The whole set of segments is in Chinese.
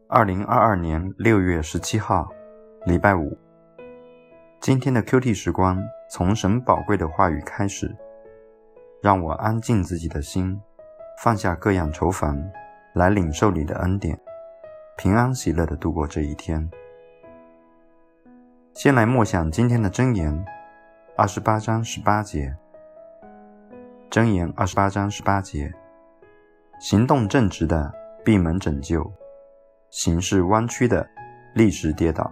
2022年6月17号，礼拜五。今天的 QT 时光从神宝贵的话语开始，让我安静自己的心，放下各样愁烦，来领受你的恩典，平安喜乐地度过这一天。先来默想今天的箴言28章18节。箴言28章18节，行动正直的闭门拯救，行事弯曲的立时跌倒。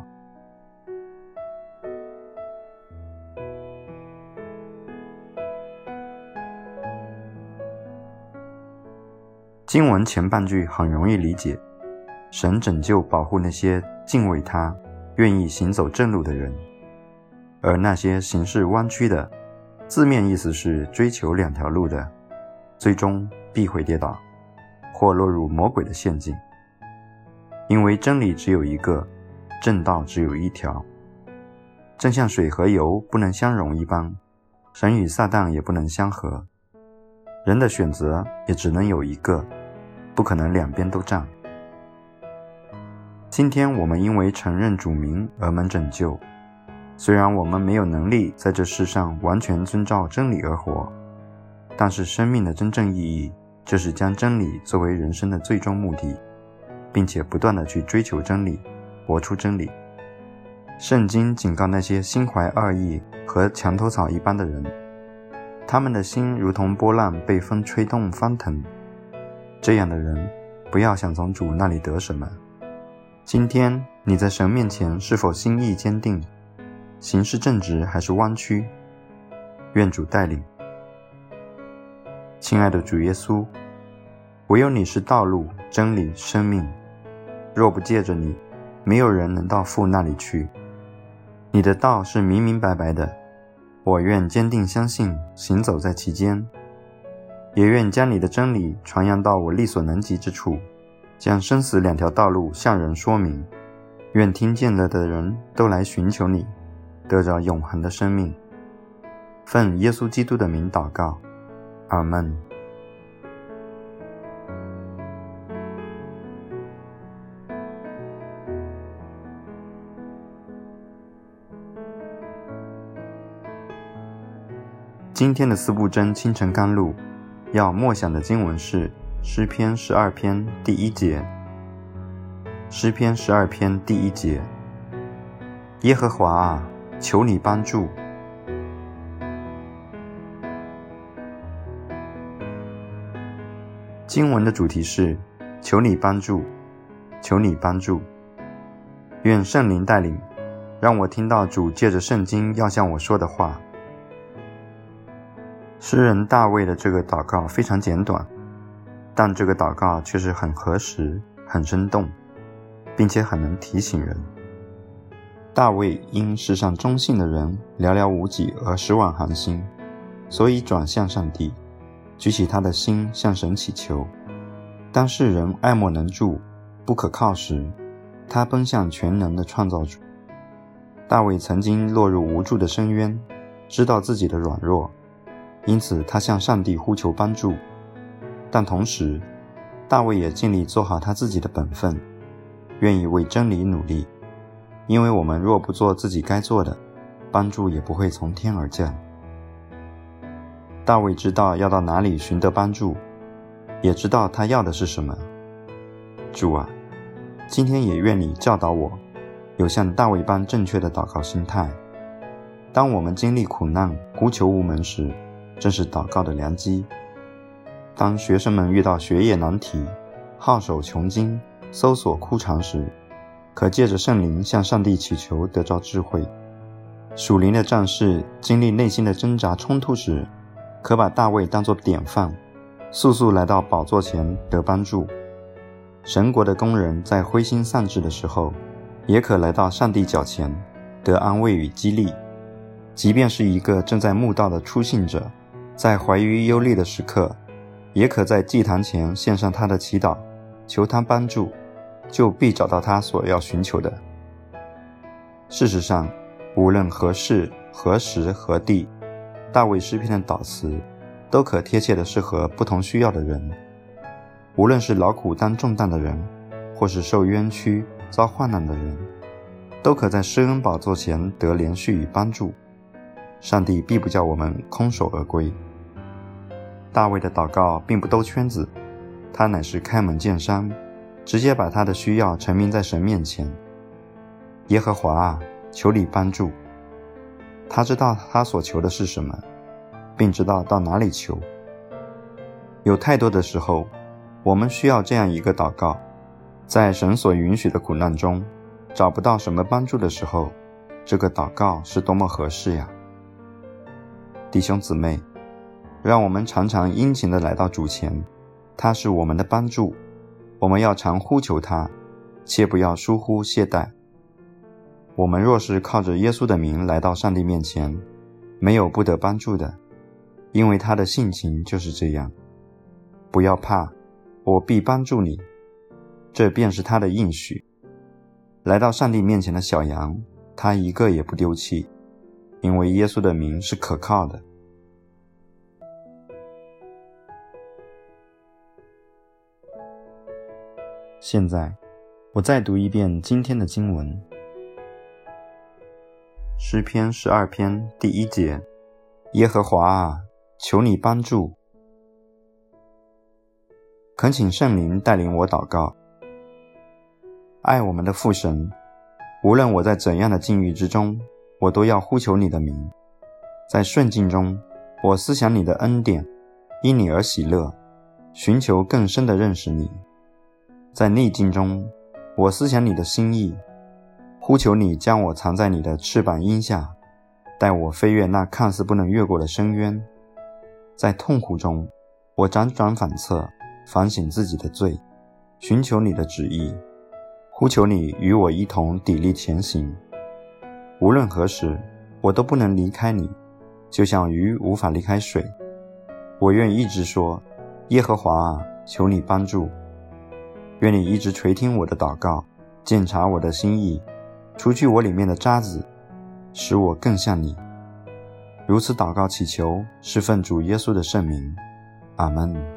经文前半句很容易理解，神拯救保护那些敬畏他、愿意行走正路的人，而那些行事弯曲的，字面意思是追求两条路的，最终必会跌倒，或落入魔鬼的陷阱。因为真理只有一个，正道只有一条，正像水和油不能相容一般，神与撒旦也不能相合，人的选择也只能有一个，不可能两边都占。今天我们因为承认主名而蒙拯救，虽然我们没有能力在这世上完全遵照真理而活，但是生命的真正意义就是将真理作为人生的最终目的，并且不断地去追求真理，活出真理。圣经警告那些心怀恶意和墙头草一般的人，他们的心如同波浪被风吹动翻腾，这样的人不要想从主那里得什么。今天你在神面前是否心意坚定，行事正直还是弯曲？愿主带领。亲爱的主耶稣，唯有你是道路、真理、生命，若不借着你，没有人能到父那里去。你的道是明明白白的，我愿坚定相信，行走在其间，也愿将你的真理传扬到我力所能及之处，将生死两条道路向人说明。愿听见了的人都来寻求你，得着永恒的生命。奉耶稣基督的名祷告，阿们。今天的四部真清晨甘露要默想的经文是诗篇12篇第1节。诗篇12篇第1节，耶和华啊，求你帮助。经文的主题是求你帮助，求你帮助。愿圣灵带领，让我听到主借着圣经要向我说的话。诗人大卫的这个祷告非常简短，但这个祷告却是很合时、很生动，并且很能提醒人。大卫因世上忠信的人寥寥无几而失望寒心，所以转向上帝，举起他的心向神祈求。当世人爱莫能助、不可靠时，他奔向全能的创造主。大卫曾经落入无助的深渊，知道自己的软弱，因此他向上帝呼求帮助。但同时，大卫也尽力做好他自己的本分，愿意为真理努力，因为我们若不做自己该做的，帮助也不会从天而降。大卫知道要到哪里寻得帮助，也知道他要的是什么。主啊，今天也愿你教导我，有像大卫般正确的祷告心态。当我们经历苦难、呼求无门时，正是祷告的良机。当学生们遇到学业难题、好手穷经、搜索枯肠时，可借着圣灵向上帝祈求得着智慧。属灵的战士经历内心的挣扎冲突时，可把大卫当作典范，速速来到宝座前得帮助。神国的工人在灰心丧志的时候，也可来到上帝脚前得安慰与激励。即便是一个正在慕道的初信者，在怀疑忧虑的时刻，也可在祭坛前献上他的祈祷，求他帮助，就必找到他所要寻求的。事实上，无论何事、何时、何地，大卫诗篇的祷词都可贴切地适合不同需要的人。无论是劳苦担重担的人， 或是受冤屈、遭患难的人，都可在施恩宝座前得连续与帮助。上帝必不叫我们空手而归。大卫的祷告并不兜圈子，他乃是开门见山，直接把他的需要陈明在神面前。耶和华啊，求你帮助。他知道他所求的是什么，并知道到哪里求。有太多的时候，我们需要这样一个祷告，在神所允许的苦难中，找不到什么帮助的时候，这个祷告是多么合适呀！弟兄姊妹，让我们常常殷勤地来到主前，他是我们的帮助，我们要常呼求他，切不要疏忽懈怠。我们若是靠着耶稣的名来到上帝面前，没有不得帮助的，因为他的性情就是这样。不要怕，我必帮助你，这便是他的应许。来到上帝面前的小羊，他一个也不丢弃，因为耶稣的名是可靠的。现在，我再读一遍今天的经文。诗篇12篇第1节，耶和华啊，求你帮助。恳请圣灵带领我祷告。爱我们的父神，无论我在怎样的境遇之中，我都要呼求你的名。在顺境中，我思想你的恩典，因你而喜乐，寻求更深的认识你。在逆境中，我思想你的心意，呼求你将我藏在你的翅膀荫下，带我飞越那看似不能越过的深渊。在痛苦中，我辗转反侧，反省自己的罪，寻求你的旨意，呼求你与我一同砥砺前行。无论何时，我都不能离开你，就像鱼无法离开水。我愿一直说，耶和华啊，求你帮助。愿你一直垂听我的祷告，鉴察我的心意，除去我里面的渣子，使我更像你。如此祷告祈求，是奉主耶稣的圣名。阿们。